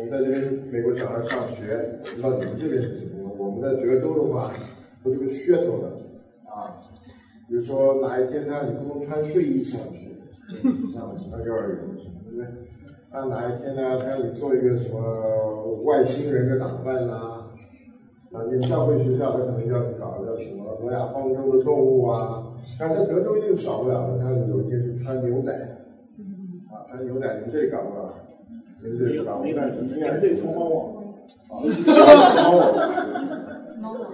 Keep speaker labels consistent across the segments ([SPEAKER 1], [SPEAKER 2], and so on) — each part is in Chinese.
[SPEAKER 1] 们在这边美国小孩上学，不知道你们这边是怎么样？我们在德州的话，有这个噱头的啊，比如说哪一天你不能穿睡衣上学，上幼儿园，对不对？哪一天呢？他让你做一个什么外星人的打扮呐？你教会学校他可能要你搞一个什么挪亚方舟的动物啊。但是在德州就少不了了，他有一天是穿牛仔，穿牛仔，你们这里搞不搞？你们这里搞？我们看今天这穿猫网，猫网。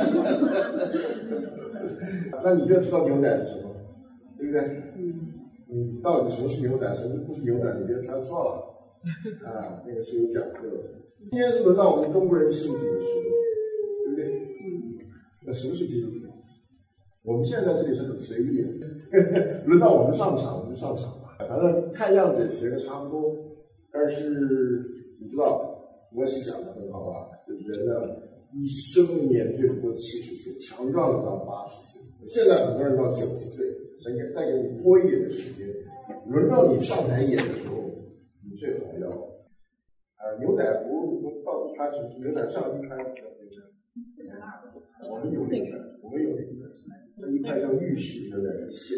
[SPEAKER 1] 那你就知道牛仔是什么，对不对？你到底什么是牛仔，什么不是牛仔，你别穿错了那个是有讲究的。今天是轮到我们中国人信主的时候，对不对？那什么是基督徒？我们现在在这里是很随意的，轮到我们上场，我们上场吧。反正看样子也学的差不多，但是你知道，我是讲的很好吧？就人呢，一生年最多70岁，强壮的到80岁。现在很多人到90岁，神再给你多一点的时间，轮到你上台演的时候，你最好要牛仔服，你说到底穿什么？牛仔上衣穿什么？我们有那个，那一派叫玉石牛仔的线，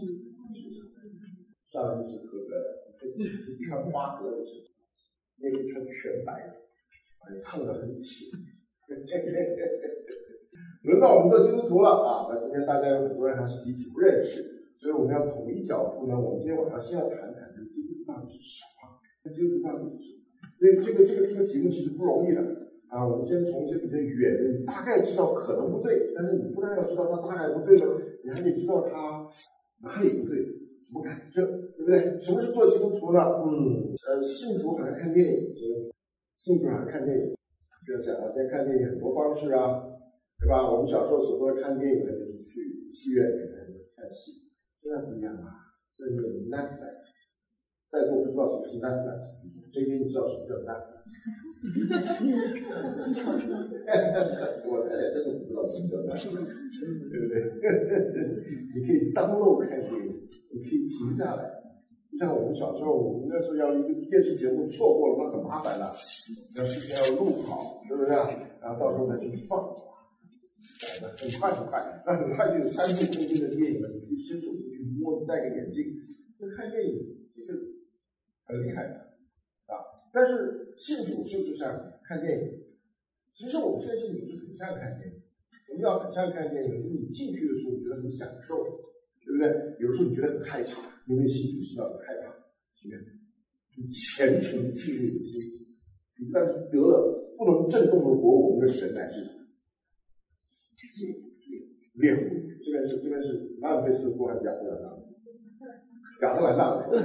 [SPEAKER 1] 上衣是合格的，你穿花格的，那一穿全白的，烫得很挺。轮到我们做基督徒了那今天大家有很多人还是彼此不认识，所以我们要统一角度呢。我们今天晚上先要谈谈这个基督徒到底是什么？基督徒到底是什么？所以这个题目其实不容易的我们先从一些比较远的，你大概知道可能不对，但是你不但要知道它大概不对呢，你还得知道它哪里不对，怎么改正，对不对？什么是做基督徒呢？信主好像看电影，信主好像看电影，这样讲现在看电影很多方式对吧？我们小时候所说的看电影呢，就是去戏院里看戏，现在不一样这有 Netflix， 在座不知道什么是 Netflix， 这边你知道什么叫 Netflix？ 我太太真的不知道什么叫 Netflix， 对不对？你可以download看电影，你可以停下来。就像我们小时候，我们那时候要一个电视节目错过了，那很麻烦的，要事先要录好，是不是？然后到时候再去放。很快，那很快就有3度空间的电影了，你可以伸手进去摸，你戴个眼镜，看电影这个很厉害的但是信主是不是像看电影？其实我们现在信主是很像看电影，我们要很像看电影，就是你进去的时候你觉得很享受，对不对？有的时候你觉得很害怕，因为信主是要很害怕，是不是？你虔诚进入心，但是得了不能震动的国，我们的神乃是什么？猎户，这边是马尔菲斯国还是亚特兰大？亚特兰大的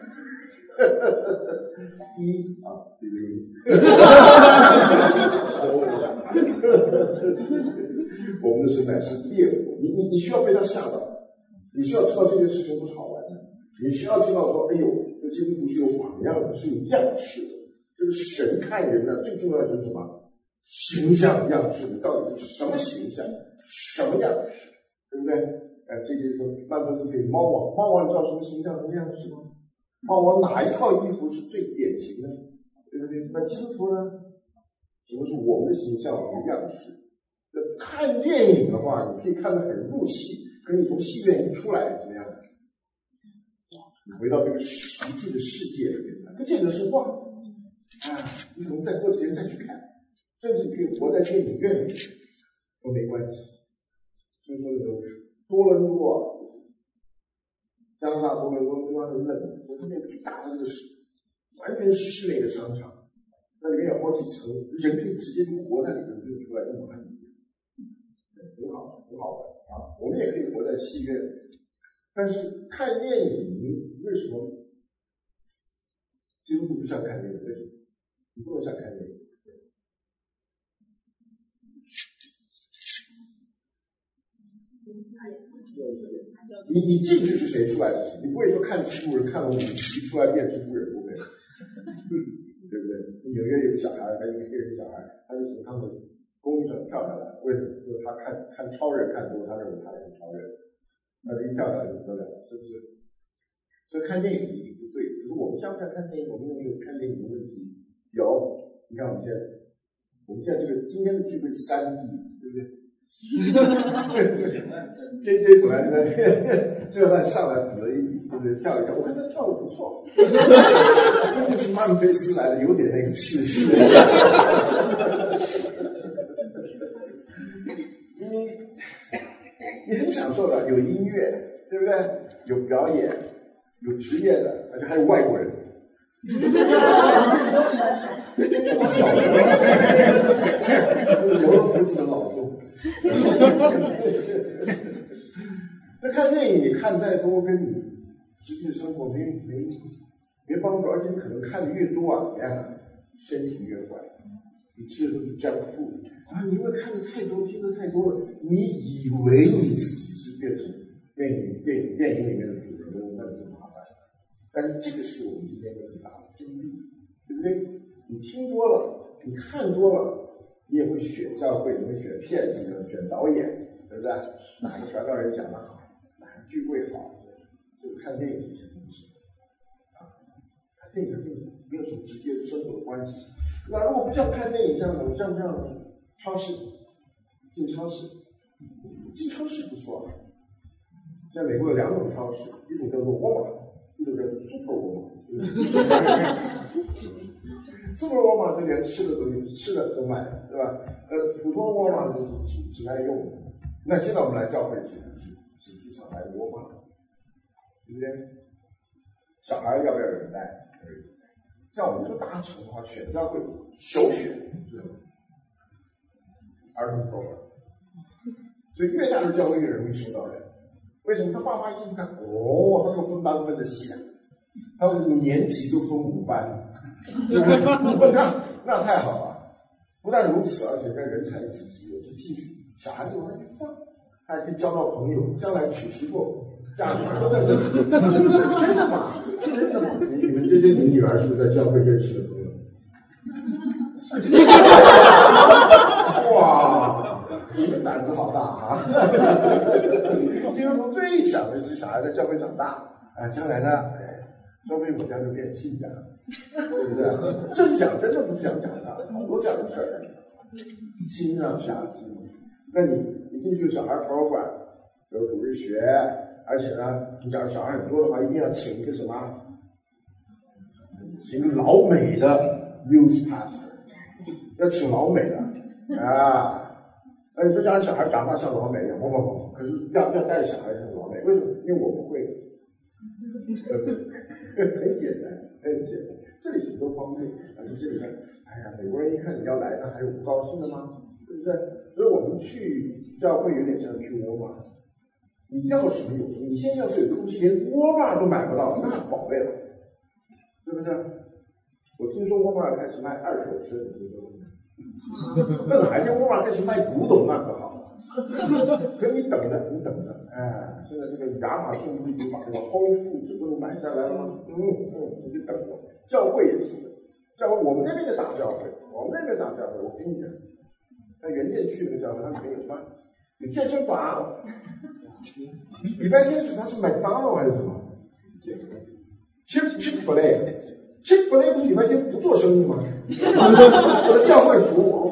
[SPEAKER 1] 我们的神乃是猎户，你需要被他吓到，你需要知道这件事情不是好玩的，你需要知道说，哎呦，这基督徒是有榜样的，是有样式的。这个神看人呢，最重要的就是什么？形象样式的，到底是什么形象？什么样式，对不对？这就是说，曼德斯给猫王，你知道什么形象、什么样式吗？猫王哪一套衣服是最典型的，对不对？那基督徒呢？什么是我们的形象、我们的样式？看电影的话，你可以看得很入戏，可你从戏院一出来，怎么样？你回到这个实际的世界里面，不见得是画你可能再过几天再去看，甚至你可以活在电影院里都没关系。所以说那个多伦多加拿大多伦多地方很冷，我这边最大的那个完全是室内的商场，那里面有好几层，人可以直接就活在里面，不用出来跟蚂蚁，很好玩我们也可以活在戏院，但是看电影为什么基督徒不像看电影？为什么？你不能像看电影。你进去是谁，出来是谁？你不会说看蜘蛛人看了5集出来变蜘蛛人，不会，对不对？纽约有个小孩，一个黑人小孩，他就从他们公寓上跳下来，为什么？因为他看超人看多，他认为他是超人，他一跳下来就不得了，是不是？所以看电影不对。可是我们像不像看电影？我们有没有看电影的问题？有。 你看我们现在这个今天的聚会是3D， 对不对？JJ 本来在最后他上来比了一比，对不对？跳一跳，我看他跳得不错，真的是曼菲斯来的，有点那个气势。你很享受的，有音乐，对不对？有表演，有职业的，而且还有外国人。留了胡子的老钟。这看电影，你看再多，跟你实际生活没帮助，而且你可能看的越多啊，你看身体越坏。你吃的都是 junk food 啊！你因为看的太多，听的太多了，你以为你自己是变成电影里面的主人公，那你就麻烦。但是这个是我们今天一个很大的经历，对不对？你听多了，你看多了，你也会选教会，你会选片子，你会选导演，对不对？哪个传道人讲的好，哪个聚会好，这个看电影这些东西啊，看电影没有什么直接的生活的关系。那如果不像看电影这样的，像超市，进超市不错啊。在美国有2种超市，一种叫做沃尔玛，一种叫做 Super 沃尔玛。Super 沃尔玛这连吃的都卖，对吧？普通沃尔玛只爱用。那现在我们来教会请剧场来沃尔玛，对不对？小孩要不要有人带？像我们这个大城的话，选教会首选这种儿童program，所以越大的教会越容易收到人。为什么？他爸妈一进去看，哦，他们分班分的细啊，他5年级就分5班，我看那太好了。不但如此，而且跟人才济济，有些进去小孩子往那一放，他还可以交到朋友，将来娶媳妇嫁女儿都在这里。真的吗？真的吗？你们这些你女儿是不是在教会认识的朋友？哇，你们胆子好大啊！基督徒最想的是小孩在教会长大，将来呢，说不定我家就变亲家，对不对？这是讲真的，不是讲假的，好多这样的事儿，亲上下亲。那你进去小孩图书馆有主日学，而且呢，你假如小孩很多的话，一定要请一个什么？请个老美的 youth pastor， 要请老美的啊。你说让小孩长大像老美一样，不，可是要带小孩像老美，为什么？因为我不会。很简单，很简单。这里是多方便，而且这里面，哎呀，美国人一看你要来，那还有不高兴的吗？对不对？所以我们去教会有点像去沃尔玛，你要什么有什么。你现在要是有东西连沃尔玛都买不到，那宝贝了，对不对？我听说沃尔玛开始卖2手车，你知道吗？那哪一天沃尔玛开始卖古董，那可好了。可你等着，现在这个亚马逊不已经把这个 Whole Foods 不都买下来了吗？你就等着。教会也是的，教会我们那边的大教会，我跟你讲，在原店去的教会，它里面有什么？有健身房。礼拜天是它是麦当劳还是什么？Chick-fil-A 不是礼拜天不做生意吗？我的教会服务。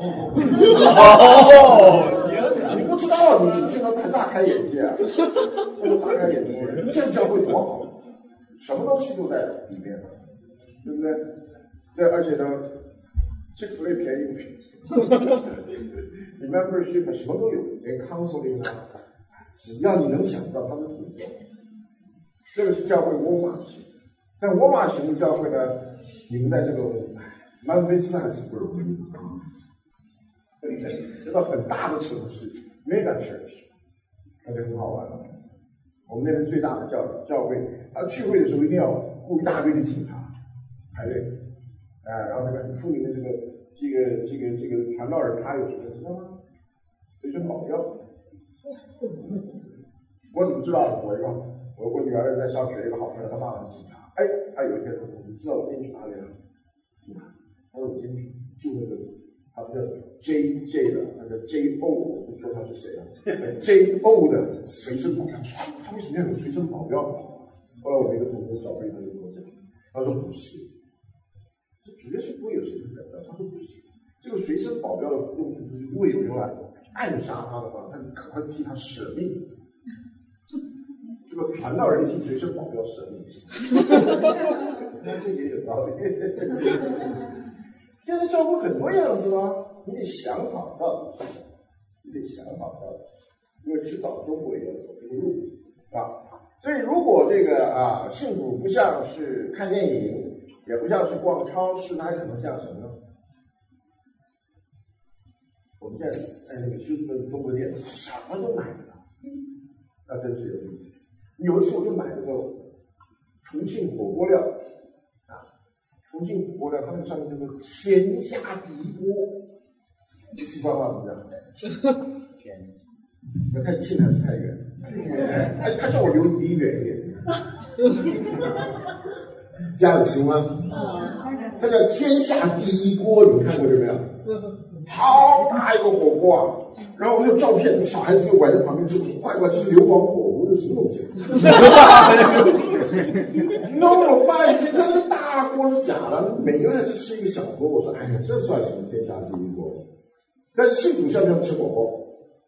[SPEAKER 1] 你不知道，你进去能大开眼界啊！大开眼界，这个教会多好，什么东西都在里面，对不对？对，而且呢，Chick-fil-A 便宜你 membership 什么都有，连 counseling 啊，只要你能想到，他们都有。这个是教会沃尔玛型，但沃尔玛型的教会呢，你们在这个曼菲斯还是不容易的。这个很大的城市 ，mega church， 那就很好玩了。我们那边最大的教会，他聚会的时候一定要雇一大堆的警察排队，然后那个很出名的这个传道人，他有什么知道吗？随身保镖。我怎么知道的？我女儿在上学，一个好朋友，他爸爸是警察。他有一天说：“你知道我今天去哪里了？”他说：“我今天去住那个。”他不叫 JJ 的，他叫 JO， 我不说他是谁了。JO 的随身保镖，他为什么要有随身保镖？后来我们一个同学小飞他就跟我讲，他说不是，这绝对是不会有随身保镖，他说不是， 保镖的用处就是，如果有人来暗杀他的话，他赶快替他舍命。这个传道人替随身保镖舍命，那这也有道理。现在教会很多样子吗？你得想好到底是什么，你得想好到底，因为迟早中国也要走这个路啊。所以如果这个信主不像是看电影，也不像是逛超市，那还可能像什么呢？我们现在在那个休斯顿中国店什么都买了，那真是有意思。有一次我就买那个重庆火锅料重庆火锅料，它那个上面叫做天下第一锅，西方话怎么讲？我太近还是太远？哎，他叫我离远一点。家里行吗？它叫天下第一锅，你们看过这没有？好大一个火锅啊！然后我有照片，小孩子就围在旁边吃，快快，这是硫磺火锅，这是什么东西？弄了半天，他那大锅是假的，每个人吃一个小锅。我说，哎呀，这算什么天下第一锅？但是信徒像不像吃火锅？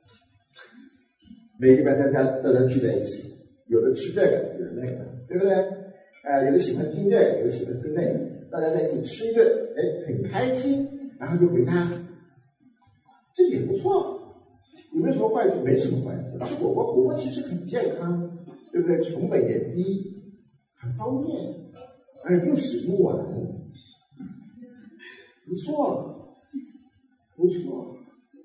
[SPEAKER 1] 每个人大家聚在一起，有的吃这个，有的那个，对不对？有的喜欢听这个，有的喜欢听那个，大家在一起吃一顿，很开心，然后就回家，这也不错，有没有什么坏处？没什么坏处。吃火锅其实很健康，对不对？成本也低，很方便，又洗不完，不错，不错。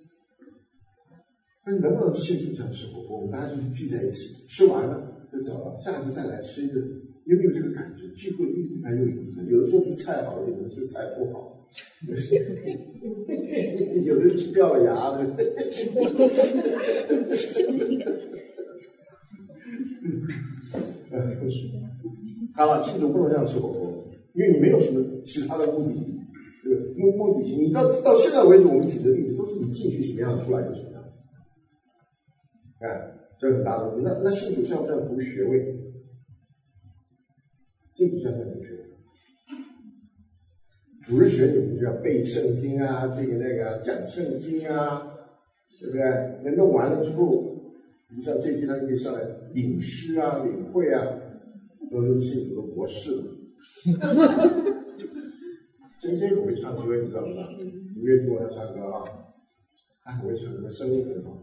[SPEAKER 1] 那能不能信主像吃火锅？我们大家就是聚在一起，吃完了就走了，下次再来吃一顿，有没有这个感觉？聚会一还有一个，有的时候是菜好，有的是菜不好，有的是掉了牙的。好了，信主不能这样吃火锅，因为你没有什么其他的目的，对吧？目的性，你到现在为止，我们举的例子都是你进去什么样，出来就什么样子。这很大的问题。那信主像不像读学位？信主像不像读学位？主日学你们就要背圣经啊，这个那个讲圣经啊，对不对？那弄完了之后，你像这批他就可以上来领诗啊、领会啊，都是信主的博士了。真很会唱歌，你知道吗？你越听我他唱歌啊，我会唱歌，声音很好。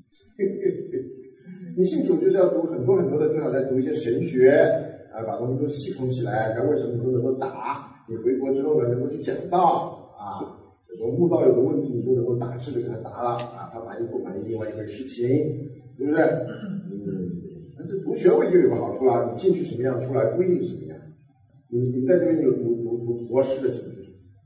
[SPEAKER 1] 你信主就是要读很多很多的，最好再读一些神学把东西都系统起来，然后为什么你都能够答？你回国之后呢，能够去讲道有时候慕道有个问题，你都能够大致的给他答了他满意不满意另外一回事情，对不对？那这读学位就有个好处啦，你进去什么样，出来不一定什么样。你在这边有读博士的形式。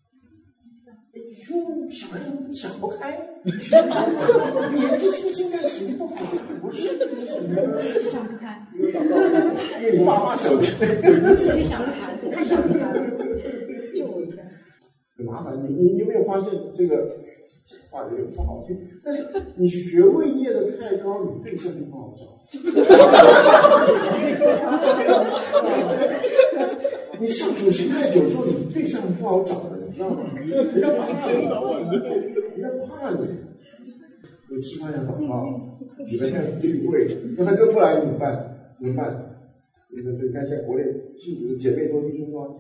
[SPEAKER 1] 小孩子想不开，年纪轻轻干什么不好？不是
[SPEAKER 2] 想不开，
[SPEAKER 1] 因为你爸妈想不开，
[SPEAKER 2] 自己想不开，太想不开了，救我一下。
[SPEAKER 1] 很麻烦，你有没有发现这个讲话有点不好听？但是你学位念得太高，你对象就不好找。你相处时太久之后，你对象不好找的，你知道吗？人家怕你，你吃饭要祷告，你们看聚会，那他跟不来怎么办？对，你看现在国内信主的姐妹多弟兄多，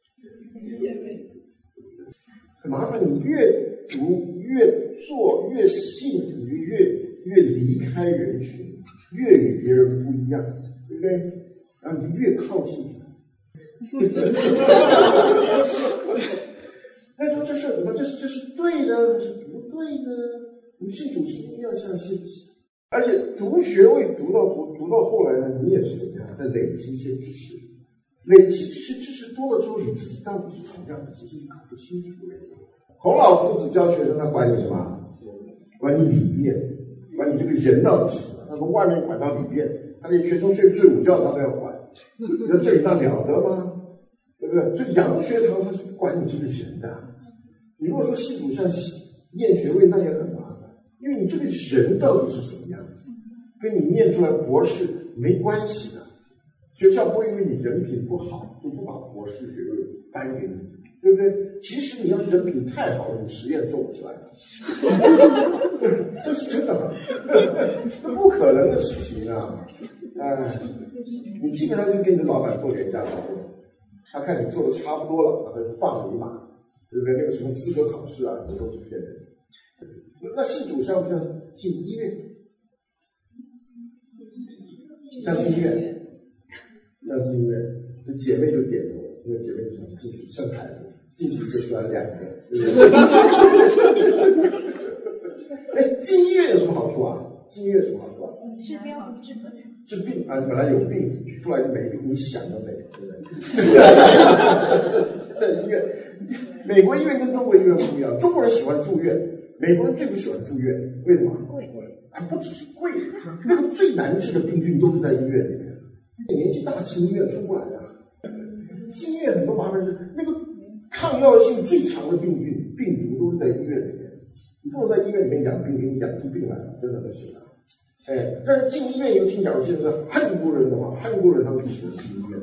[SPEAKER 1] 很麻烦。你越读越做越信，你越离开人群，越与别人不一样，对不对？然后你就越靠近主。那说这事怎么？这是对呢，还是不对呢？你信主是一定要相信，而且读学位读到后来呢，你也是怎么样，在累积一些知识，累积知识多了之后，你自己到底是什么样的，其实你搞不清楚了。孔老夫子教学生，他管你什么？管你里面，管你这个人到底是什么？他从外面管到里面，他连学生睡不睡午觉他都要管。那这里当了得吗？对不对？所以洋学堂他是不管你这个人的。你如果说信主上念学位，那也很麻烦，因为你这个人到底是什么样子，跟你念出来博士没关系的。学校不会因为你人品不好就不把博士学位颁给你，对对不对？其实你要是人品太好了，你实验做不出来，这是真的吗？这不可能的事情啊！你基本上就跟你的老板做廉价劳动，他看你做的差不多了，他就放你一马，对不对？那个什么资格考试啊，你都是骗人。那信主像不像进医院？像进医院，像进医院，这姐妹就点头，因为姐妹就想进去生孩子，进去就赚2个，对不对？哎，进医院有什么好处啊？进医院有什么好处啊？
[SPEAKER 2] 治病治本。
[SPEAKER 1] 治病啊，本来有病，出来就没病，你想都没有，对不对？在医院，美国医院跟中国医院不一样，中国人喜欢住院，美国人最不喜欢住院，为什么？贵。不只是贵，那个最难治的病菌都是在医院里面。年纪大进医院出不来的，进医院很多麻烦是那个抗药性最强的病菌、病毒都是在医院里面。你不能在医院里面养病，给你养出病来，真的不行啊。但是进医院，尤其假如现在是韩国人的话，韩国人他们喜欢进医院，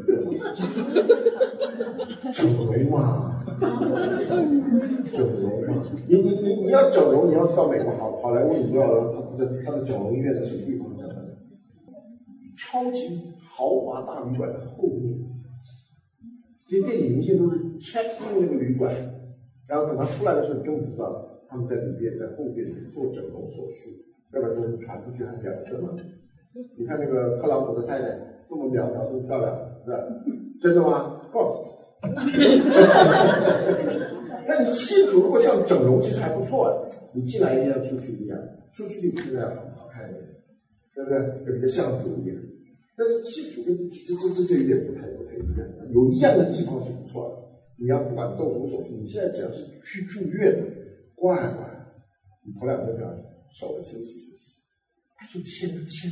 [SPEAKER 1] 整容嘛，整容嘛。你要整容，你要知道美国好莱坞，你知道他的整容医院在什么地方？超级豪华大旅馆的后面。其实电影明星都是 check in 那个旅馆，然后等他出来的时候，你根本不知道他们在里边在后边做整容手术。要不然就是传出去还了得吗？你看那个特朗普的太太这么苗条，这么漂亮，是吧？真的吗？不。那你信主如果像整容，其实还不错啊。你进来一定要出去一样，出去比现在好看一点，对不对？比较像主一点。但是信主跟这就有点不太一样。有一样的地方是不错的。你要不管动什么手术，你现在只要是去住院，乖，你头2天手的休息，就签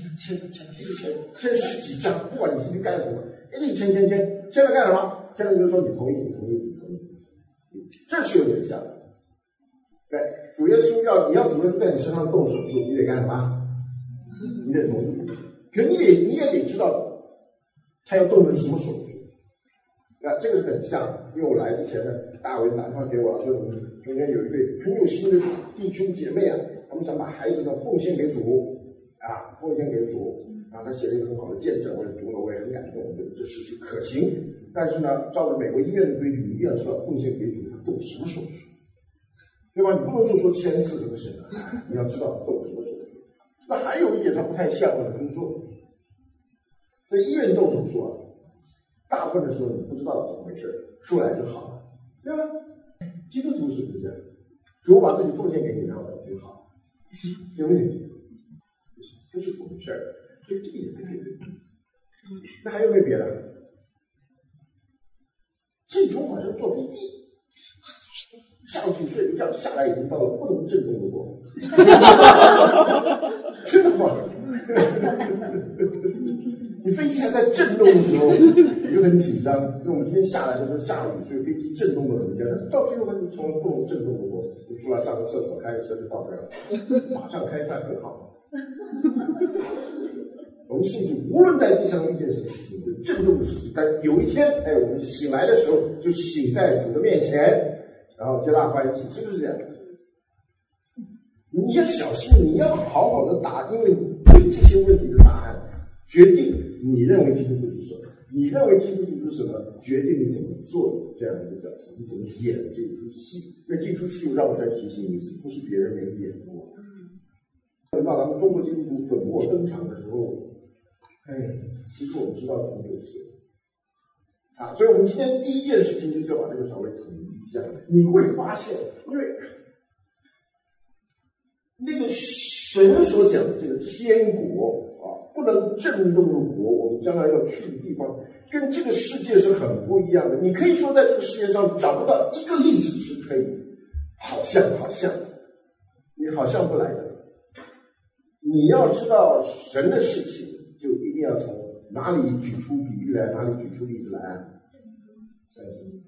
[SPEAKER 1] 10几张，不管你进去干什么，一直签了干什么？签了就是说你同意，这是有点像。对，主耶稣你要主耶稣在你身上动手术，你得干什么？你得同意，可你也得知道他要动的是什么手术。这个是很像，因为我来之前呢，大伟打电话给我说，中间有一对很有心的弟兄姐妹啊，他们想把孩子呢奉献给主，然后他写了一个很好的见证，我也读了，我也很感动，我觉得这事是可行。但是呢，照着美国医院的规矩，你一定要知道奉献给主他动什么手术，对吧？你不能就说签字就不行了，你要知道动什么手术。那还有一点它不太像的，就是说，在医院动手术啊，大部分的时候你不知道怎么回事，出来就好了，对吧？基督徒是不是这样？主把自己奉献给你，然后就好，对不对？这是怎么回事？所以这个也不对。那还有没有别的？信主好像坐飞机，上去睡个觉，下来已经到了不能震动的国，真的吗？你飞机还在震动的时候，你就很紧张。因为我们今天下来的时候下雨，所以飞机震动了很厉害。但是到最后，它就从不能震动的国，你出来上个厕所，开个车就到这儿了，马上开饭很好。我们信主，无论在地上遇见什么事情，有震动的事情，但有一天，我们醒来的时候，就醒在主的面前，然后皆大欢喜，是不是这样？你要小心，你要好好的答，因为对这些问题的答案，决定你认为基督徒是什么，你认为基督徒是什么，决定你怎么做这样一个角色，你怎么演这一出戏。那这出戏让我再提醒你一次，不是别人没演过。等到咱们中国基督徒粉墨登场的时候，其实我们知道很有些所以我们今天第一件事情就是要把这个稍微统一一下。你会发现，因为那个神所讲的这个天国不能震动的国，我们将来要去的地方，跟这个世界是很不一样的。你可以说在这个世界上找不到一个例子是可以好像，你好像不来的。你要知道神的事情，就一定要从哪里举出比喻来，哪里举出例子来。圣经。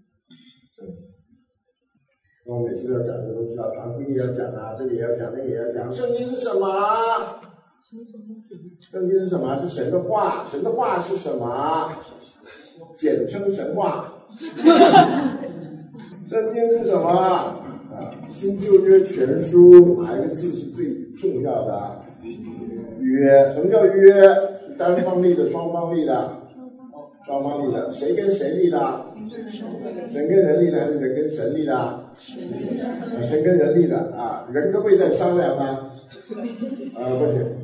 [SPEAKER 1] 我每次都要讲这个东西啊，传福音也要讲啊，这个也要讲，那个也要讲。圣经是什么？圣经是什么？是神的话。神的话是什么？简称神话。圣圣经是什么啊？新旧约全书哪一个字是最重要的？约。什么叫约？是单方立的、双方立的？双方立的。谁跟谁立的？神跟人立的还是人跟神立的？神跟人立的啊。人可不可以再商量呢？不行。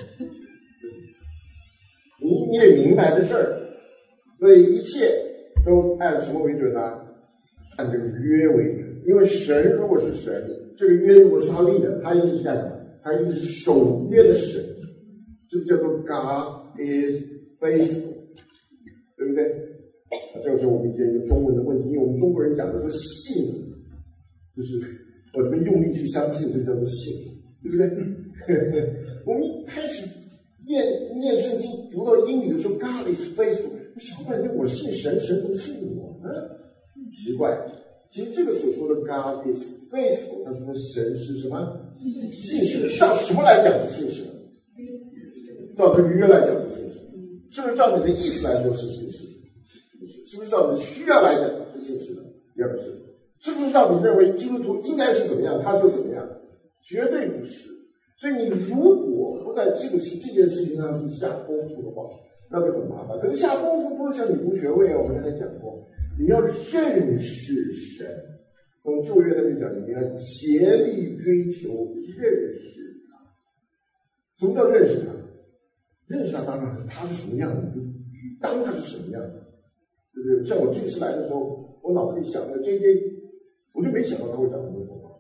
[SPEAKER 1] 你得明白这事儿，所以一切都按什么为准呢？按这个约为准。因为神如果是神，这个约如果是他立的，他一定是干什么？他一定是守约的神，这个叫做 God is faithful， 对不对？这个时候我们一个中文的问题，因为我们中国人讲的说信，就是我们用力去相信，这叫做信，对不对？我们一开始念圣经，读到英语的时候 ，God is faithful， 我想半天，我信神，神怎么信我呢？奇怪，其实这个所说的 God is faithful， 他说的神是什么？信实的。照什么来讲是信实的？照这个约来讲是信实的，是不是照你的意思来说是信实的？不是，是不是照你的需要来讲是信实的？也不是。是不是照你认为基督徒应该是怎么样，他就怎么样？绝对不是。所以你如果不在这件事情上去下功夫的话，那就很麻烦。可是下功夫不是像你读学位啊，我们刚才讲过，你要认识神。从旧约他就讲，你要竭力追求认识他。什么叫认识他？认识他当然他是什么样的，当他是什么样的，对不对？像我这次来的时候，我脑子里想那个 JJ， 我就没想到他会讲这么多话。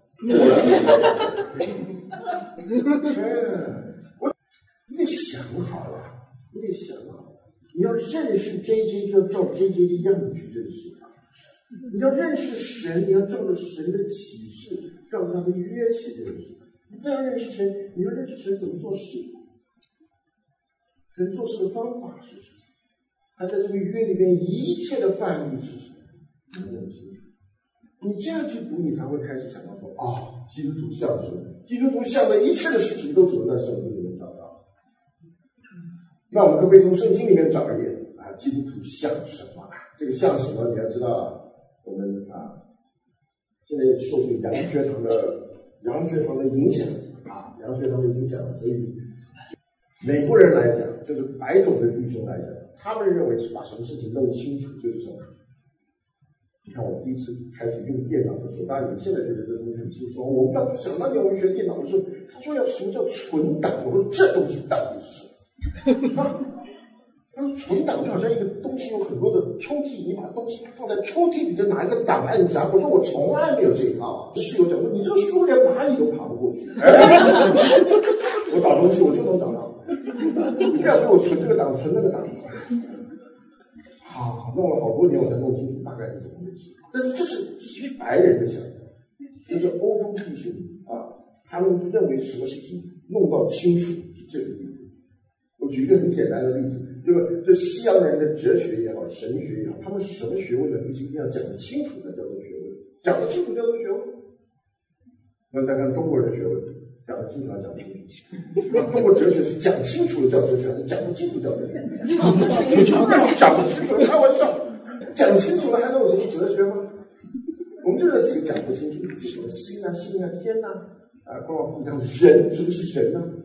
[SPEAKER 1] 你得想好了，你得想好了。你要认识 JJ， 就要照 JJ 的样子去认识他。你要认识神，你要照着神的启示，照着他的约去认识他。你不要认识神，你要认识神怎么做事。神做事的方法是什么？他在这个约里边一切的范例是什么？你弄清楚。你这样去读，你才会开始想到说基督徒像什么？基督徒像的一切的事情都只能在圣经里面找到。那我们可不可以从圣经里面找一点基督徒像什么？这个像什么？你要知道，我们现在也受这个洋学堂的影响洋学堂的影响，所以美国人来讲，就是白种的弟兄来讲，他们认为是把什么事情弄清楚就是什么。你看我第一次开始用电脑的时候，当然你们现在觉得这东西很轻松。我们当初想当年我们学电脑的时候，他说要什么叫存档，我说这东西到底是什么？他说存档就好像一个东西有很多的抽屉，你把东西放在抽屉里，就拿一个档案夹。我说我从来没有这一套。室友讲说你这个书连蚂蚁都爬不过去。我找东西我就能找到，你不要给我存这个档存那个档。弄了好多年我才弄清楚大概是怎么回事。但是这是白人的想法，就是欧洲弟兄他们认为什么事情弄到清楚是这个地步。我举一个很简单的例子，这西洋人的哲学也好，神学也好，他们是什么学问呢？就是一定要讲得清楚才叫做学问，讲得清楚叫做学问。那再看中国人的学问，讲得清楚还讲不清楚？中国哲学是讲清楚的叫哲学，还是讲不清楚叫哲学？讲不清楚，开玩笑，讲清楚了还能有什么哲学吗？我们就在这个讲不清楚是什么心啊、性啊、天呐光往互相人，什么是人呢？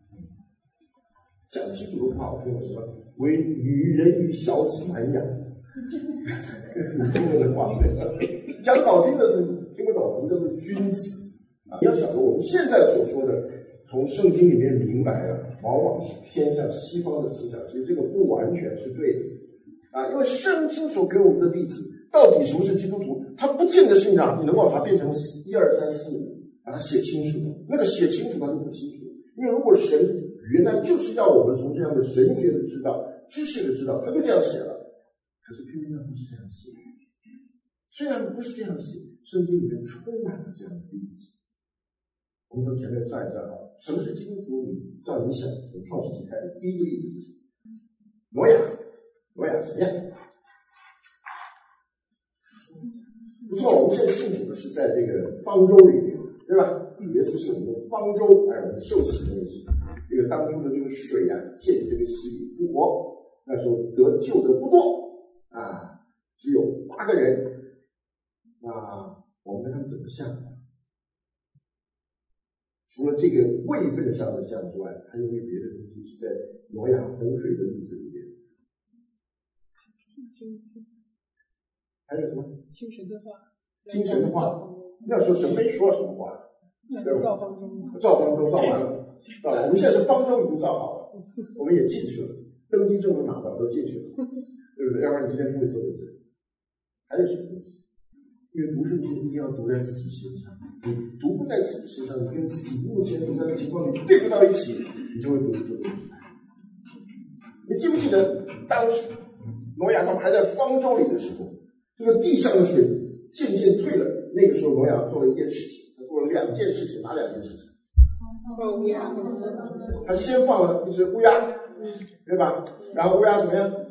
[SPEAKER 1] 讲清楚都不好听了，什么为女人与小子蛮养，你听过这话没？讲好听的听不懂，什么叫做君子你要晓得，我们现在所说的从圣经里面明白往往是偏向西方的思想，其实这个不完全是对的因为圣经所给我们的例子，到底什么是基督徒，它不见得是让你能够把它变成1、2、3、4、5，把它写清楚的。那个写清楚它就不清楚，因为如果神原来就是要我们从这样的神学的知道、知识的知道，他就这样写了。可是偏偏他不是这样写。虽然不是这样写，圣经里面充满了这样的例子。我们从前面算一算什么是基督徒？你照你想，从创世纪开始，第一个例子是什么？挪亚怎么样？不错，我们现在信主的是在这个方舟里面，对吧？耶稣是我们的方舟，我们受洗的也是这个当初的这个水借着这个洗礼复活。那时候得救的不多只有8个人。 我们跟他们怎么像？除了这个位分上的像之外，还有没有别的东西是在挪亚洪水的例子里面？还有什么？
[SPEAKER 3] 听神的话。
[SPEAKER 1] 听神的话。那时候神没说什么话。
[SPEAKER 3] 造方舟。
[SPEAKER 1] 造方舟造完了，造完了。我们现在是方舟已经造好了，我们也进去了，登机证都拿到，都进去了，对不对？要不然你今天不会坐在这里。还有什么东西？因为读圣经一定要读在自己身上，你读不在自己身上，你跟自己目前处在的情况你对不到一起，你就会读不出东西来。你记不记得当时挪亚他们还在方舟里的时候，这个地上的水渐渐退了，那个时候挪亚做了一件事情，他做了2件事情，哪2件事情？
[SPEAKER 3] 放乌鸦。
[SPEAKER 1] 他先放了一只乌鸦，对吧？然后乌鸦怎么样？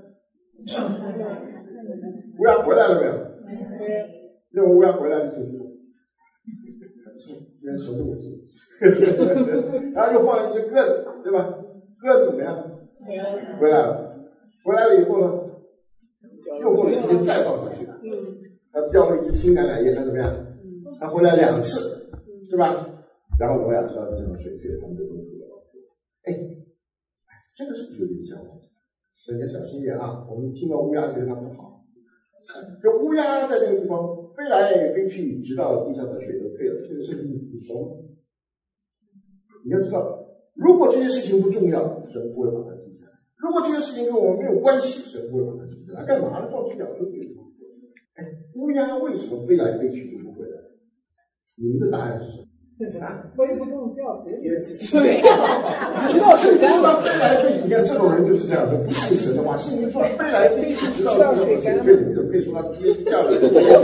[SPEAKER 1] 乌鸦回来了没有？认为乌鸦回来就进去了，今天什么都没做。然后又放了一只鸽子，对吧？鸽子怎么样？回来了。回来了以后呢，又过了时间再放下去。他钓了一只新橄榄叶，他怎么样？他回来2次，对吧？然后挪亚知道地上的水退了，他们就都出来了。这个是不是有点像？所以你要小心一点啊！我们听到乌鸦觉得它不好。这乌鸦在这个地方飞来飞去，直到地上的水都退了。这个事情你熟吗？你要知道，如果这件事情不重要，神不会把它记下来；如果这件事情跟我们没有关系，神不会把它记下来。干嘛呢？放弃鸟说这个。乌鸦为什么飞来飞去就不回来？你们的答案是什么？
[SPEAKER 3] 飞不动掉水里。
[SPEAKER 1] 对，直到圣经说飞来飞去，你看这种人就是这样子，不信神的话，圣经说飞来飞去，直到地上的水退，你怎么可以说他跌掉了？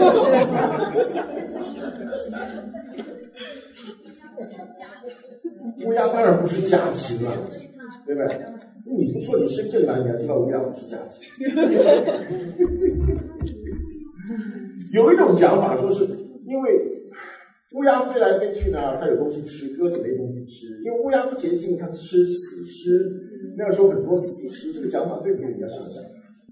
[SPEAKER 1] 乌鸦当然不是家禽了，对不对？你不说你深圳来，你还知道乌鸦不是家禽。有一种讲法说是因为乌鸦飞来飞去呢，它有东西吃，鸽子没东西吃。因为乌鸦不洁净，它吃死尸。那个时候很多死尸，这个讲法对不对？你要想想。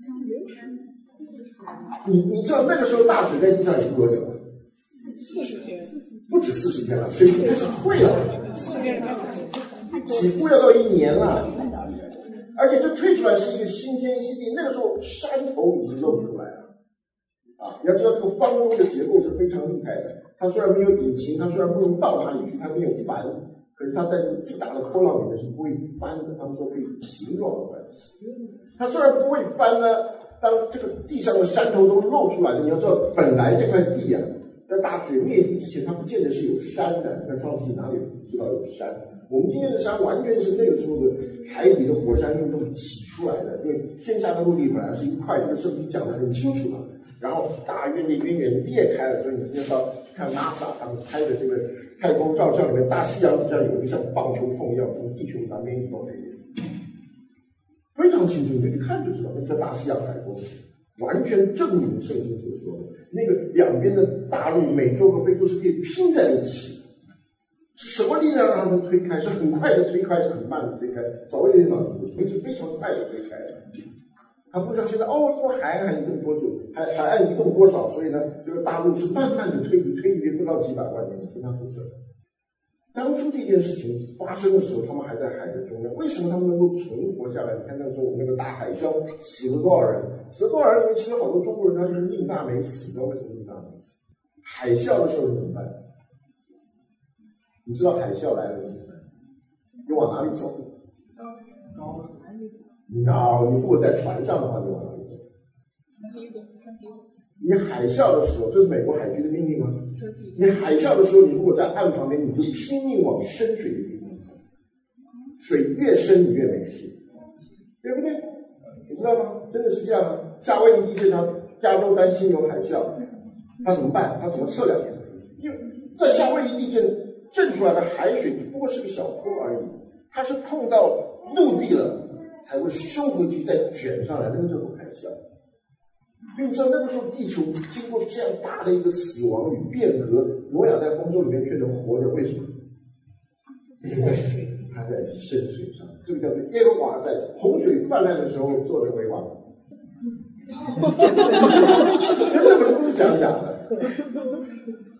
[SPEAKER 1] 你知道那个时候大水在地上有多久
[SPEAKER 3] ？40天。
[SPEAKER 1] 不止40天了，水已经开始退了。起步要到1年了，而且这退出来是一个新天新地。那个时候山头已经露出来了。你要知道这个方舟的结构是非常厉害的。它虽然没有引擎，它虽然不能到哪里去，它没有帆，可是它在这个巨大的波浪里面是不会翻的。他们说可以形状的关系。它虽然不会翻呢，当这个地上的山头都露出来了，你要知道，本来这块地在大水灭地之前，它不见得是有山的。你看创世纪哪里知道有山？我们今天的山完全是那个时候的海底的火山运动起出来的，因为天下的陆地本来是一块，这个圣经讲得很清楚了。然后大渊的渊源裂开了，所以你今天到看 NASA 他们拍的这个太空照相里面，大西洋底下有一个像棒球缝一样从地球南边移到北边，非常清楚，你去看就知道，那叫大西洋海沟，完全证明圣经所说的那个两边的大陆美洲和非洲是可以拼在一起的。什么力量让它推开？是很快的推开，是很慢的推开？早一点脑子就出，是非常快的推开的。它不像现在这个海岸移动多久，海岸移动多少，所以呢，这个大陆是慢慢的推移，不到几百万年，跟它不是。当初这件事情发生的时候，他们还在海的中央，为什么他们能够存活下来？你看那时候我们那个大海啸死了多少人？死了多少人里面，其实好多中国人他是命大没死，你知道为什么命大没死？海啸的时候怎么办？你知道海啸来了怎么办？你往哪里走？你如果在船上的话，你往哪里走？你海啸的时候，这是美国海军的命令啊！你海啸的时候，你如果在岸旁边，你就拼命往深水的地方走，水越深你越没事，对不对？你知道吗？真的是这样啊！夏威夷地震，加州担心有海啸，他怎么办？他怎么测量？因为在夏威夷地震出来的海水只不过是个小坡而已，它是碰到陆地了才会收回去，再卷上来，那个叫做海啸。所以你知道那个时候地球经过这样大的一个死亡与变革，挪亚在方舟里面却能活着，为什么？因为他在深水上，这个叫做耶和华在洪水泛滥的时候做人为王。根本不是讲假的。